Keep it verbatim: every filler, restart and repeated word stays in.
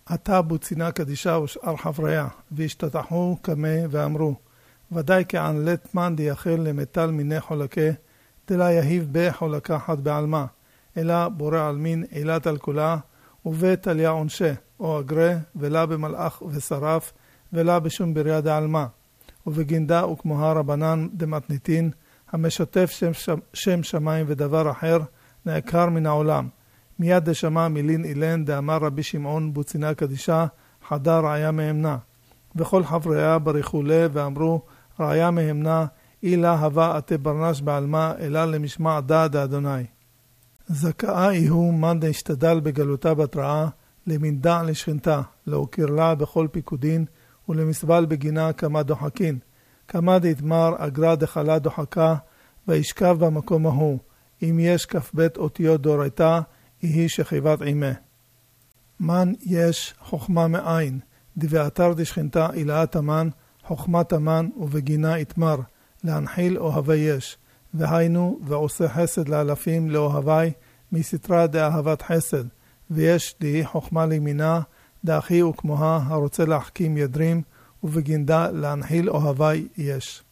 עתה בוצינה קדישה ושאר חבריה, והשתתחו כמה ואמרו, ודאי כען לטמן דיחל למטל מיני חולקה, דלה יהיב בחולקה חד בעלמה, אלא בורא עלמין עילת על כולה, ובית עליה עונשה, או אגרה, ולה במלאך ושרף, ולה בשום בריה דעלמה, ובגינדה וכמוה רבנן דמתניתין, המשתף שם, שם, שם שמיים ודבר אחר, נעקר מן העולם. מיד דשמע מילין אילן דאמר רבי שמעון בוצינה קדישה, חדה רעיה מהמנה. וכל חבריה בריחו לה ואמרו, רעיה מהמנה, אילה הווה אתי ברנש בעלמה, אלא למשמע דעת אדוני. זכאה איהו מן דהשתדל בגלותה בתראה, למנדע לשכנתה, להוקיר לה בכל פיקודין, ולמסבל בגינה כמה דוחקין. כמה דתמר אגרה דחלה דוחקה, וישכב במקום ההוא. אם יש כ"ב אותיות דורייתא, יהי שכיבת עימה. מן יש חוכמה מאין, דבאתר דשכנתה אילאת המן, חוכמת המן ובגינה יתמר, להנחיל אוהבי יש. והיינו ועושה חסד לאלפים לאוהבי, מסתרה דאהבת חסד, ויש די חוכמה לימינה, דאחי וכמוה הרוצה להחכים ידרים, ובגינדה להנחיל אוהבי יש.